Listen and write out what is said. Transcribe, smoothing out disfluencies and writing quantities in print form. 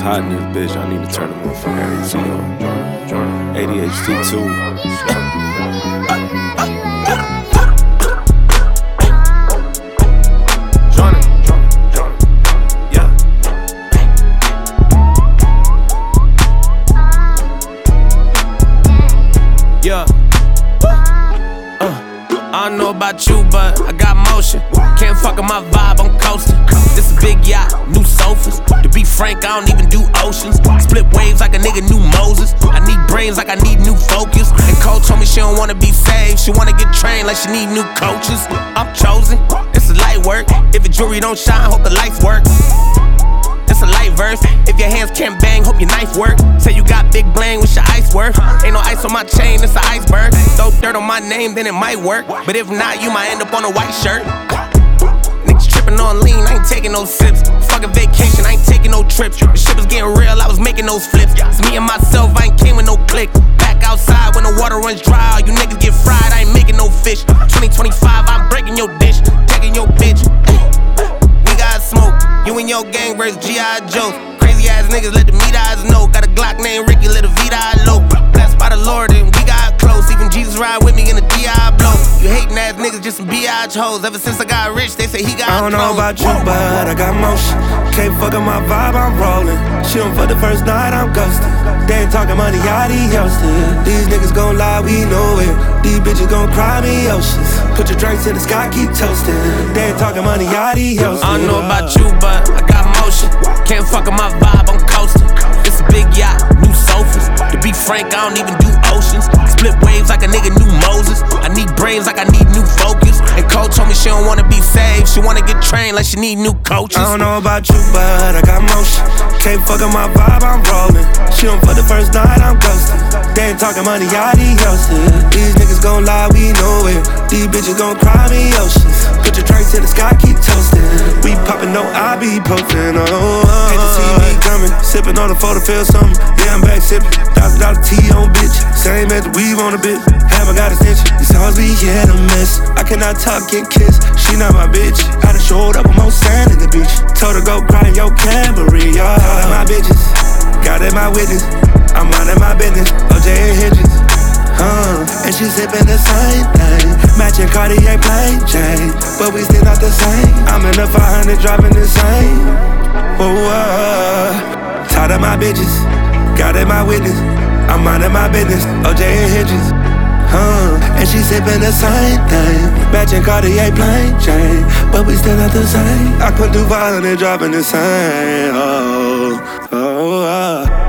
hot in this bitch. I need to turn the motherfucking AC on. ADHD too. Yeah. I don't know about you, but I got motion. Can't fuck with my vibe, I'm coasting. This a big yacht, new sofas. To be frank, I don't even do oceans. Split waves like a nigga knew Moses. I need brains like I need new focus. And Cole told me she don't wanna be saved. She wanna get trained like she need new coaches. I'm chosen, it's a light work. If the jewelry don't shine, hope the lights work. It's a light verse. If your hands can't bang, hope your knife work. Say you got big bling, what's your ice worth? Ain't no ice on my chain, it's an iceberg. Throw dirt on my name, then it might work. But if not, you might end up on a white shirt. Niggas tripping on lean, I ain't taking no sips. Fucking vacation, I ain't taking no trips. The shit was getting real, I was making those flips. It's me and myself, I ain't came with no click. Back outside when the water runs dry, all you niggas get fried, I ain't making no fish. 2025, I'm breaking your dish, taking your bitch. We got smoke. You and your gang versus G.I. Joe. Crazy ass niggas let the meat eyes know. Got a Glock named Ricky, let a Vita low. Blessed by the Lord and we got close. Even Jesus ride with me in a Diablo. You hating ass niggas, just some B.I.H. hoes. Ever since I got rich, they say he got I don't know about you, but I got motion. Can't fuck with my vibe, I'm rolling. She don't fuck the first night, I'm ghosting. They ain't talking money, adios. These niggas gon' lie, we know it. These bitches gon' cry me oceans. Put your drinks in the sky, keep toasting. They ain't talking money, adios. I don't know about you, but I got motion. Can't fuck with my vibe, I'm coasting. It's a big yacht, new sofas. To be frank, I don't even do oceans. Split waves like a nigga knew Moses. I need brains like I need new focus. And Cole told me she don't wanna be saved. She wanna get trained like she need new coaches. I don't know about you, but I got motion. Can't fuck with my vibe, I'm rolling. She don't fuck the first night, I'm ghosting. They ain't talking money, adios. These niggas gon' lie, we know it. These bitches gon' cry me oceans. Put your drinks in the sky, keep toasting. We poppin', no ibuprofen, hate to see me coming. Sippin' on the photo, feel something. Yeah, I'm back sippin'. $1,000 tea on bitch. Same as the weave on a bit. Haven't got attention. These hoes be hit or miss. I cannot talk, get kissed. She not my bitch. I done showed up with more sand in the beach. Told her go cry in your Camry, y'all. My bitches, got in my witness. I'm minding my business. OJ and Hendrix. And she sippin' the same thing. Matching Cartier plain chain. But we still not the same. I'm in the 500 driving the same. Tired of my bitches. Got in my witness. I'm minding my business. OJ and Hendrix. And she sippin' the same thing. Matching Cartier plain chain. But we still not the same. I couldn't do 500 driving the same.